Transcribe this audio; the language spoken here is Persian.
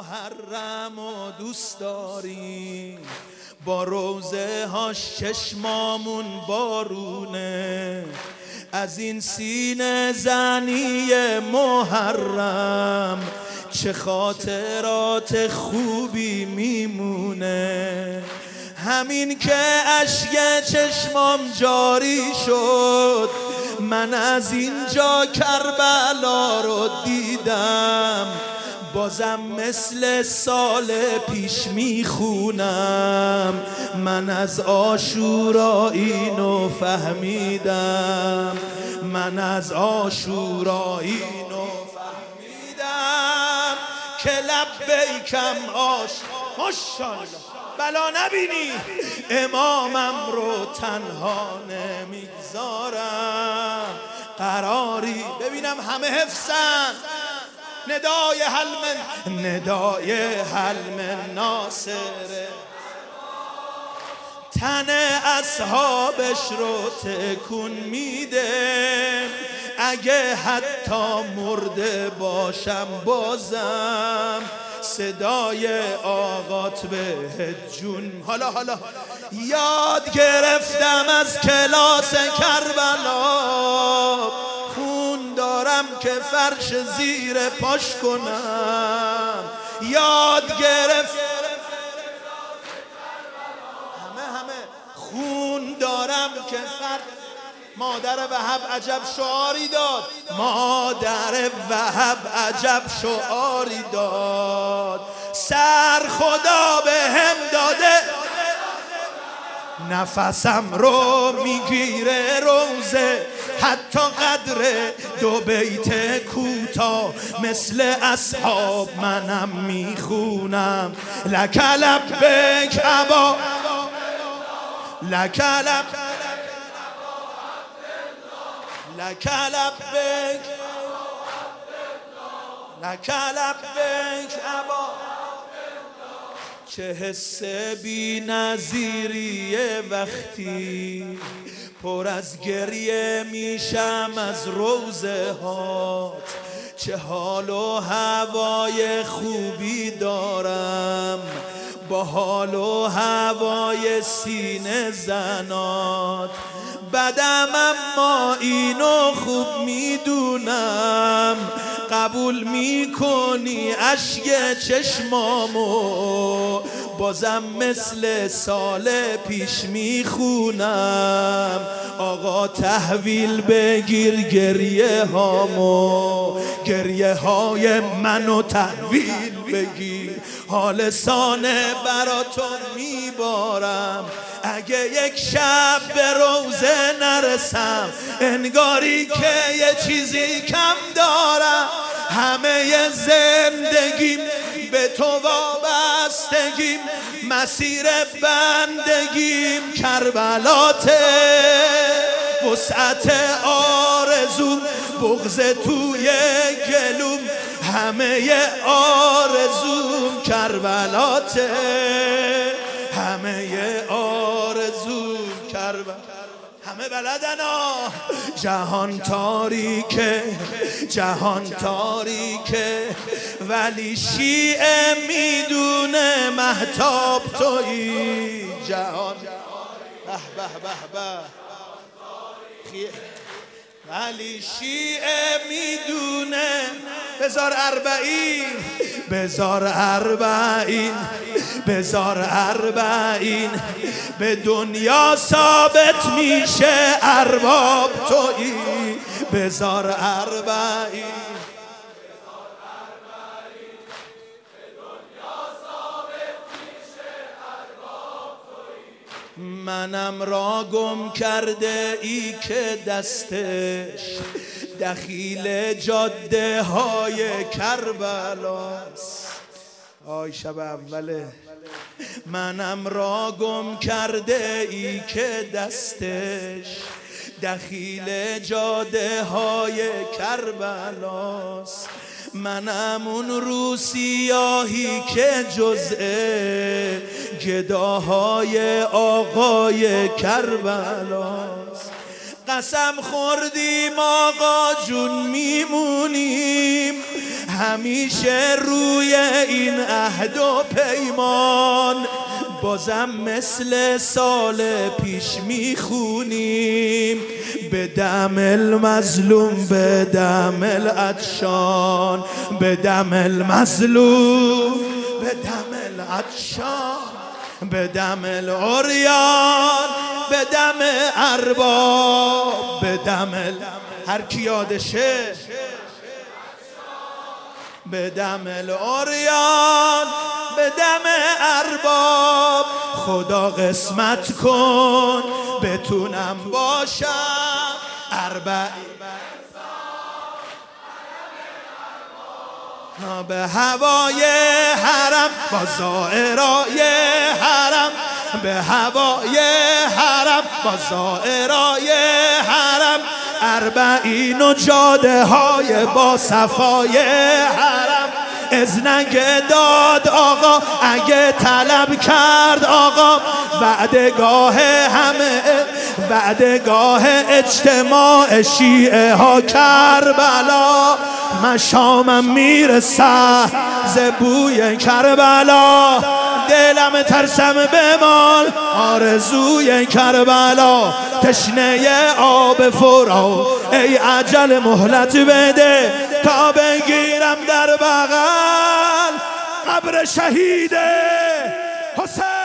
محرم و دوست داریم، با روزه هاش چشمامون بارونه، از این سینه زنی محرم چه خاطرات خوبی میمونه. همین که اشک چشمام جاری شد، من از اینجا کربلا رو دیدم، بازم مثل سال پیش میخونم، من از عاشورا اینو فهمیدم، من از عاشورا اینو فهمیدم که لبیکم ماشاءالله بلا نبینی امامم رو تنها نمیگذارم. قراری ببینم همه حفظن، ندای حلم ناصره، تن اصحابش رو تکون میده، اگه حتی مرده باشم بازم صدای آقات به جون. حالا یاد گرفتم از کلاس کربلا، خون دارم که فرش زیر پاش کنم، یاد گرفتم همه خون دارم که فرش. مادر وهب عجب شعاری داد، مادر وهب عجب شعاری داد، سر خدا به هم داده نفسم رو میگیره روزه، حتی قدر دو بیت کوتاه مثل اصحاب منم میخونم. لک لبیک ابا لک لبیک ابا. چه حس بی نظیریه وقتی پر از گریه میشم از روزه هات، چه حال و هوای خوبی دارم با حال و هوای سینه زنات، بدم اما اینو خوب میدونم، قبول میکنی اشک چشمامو، بازم مثل سال پیش میخونم، آقا تحویل بگیر گریه هامو، گریه های منو تحویل بگیر، حال سانه براتون میبارم، اگه یک شب به روزه نرسم انگاری که یه چیزی کم دارم، همه زندگیم به تو وابستگیم، مسیر بندگیم کربلاته، وسعت آرزوم بغض توی گلوم، همه آرزوم کربلاته، همه آرزوم کربلا. همه بلدن جهان تاریکه ولی شیعه میدونه مهتاب تویی، جهان ولی شیعه میدونه. بزار اربعین به دنیا ثابت میشه ارباب تویی، بزار اربعین منم را گم کرده ای که دستش دخیل جاده های کربلاست. آی شب اوله. منم را گم کرده ای که دستش دخیل جاده های کربلاست، منم اون رو سیاهی که جزء گداهای آقای کربلاست. قسم خوردیم آقا جون میمونیم همیشه روی این عهد و پیمان بازم مثل سال پیش میخونیم به دم المظلوم به دم العطشان به دم المظلوم به دم العطشان به دم العریان به دم ارباب به دم هر کی یادشه به دم العریان به دم ارباب خدا قسمت کن بتونم باشم به هوای حرم با زائرای حرم به هوای حرم با زائرای حرم اربعین و جاده های با صفای حرم اذنگه داد آقا اگه طلب کرد آقا وعدگاه همه وعدگاه اجتماع شیعه ها کربلا مشامم میرسه ز بوی کربلا دلم ترسم بمال آرزوی کربلا تشنه آب فرا ای عجل مهلت بده تا بگیرم در بغل قبر شهید حسین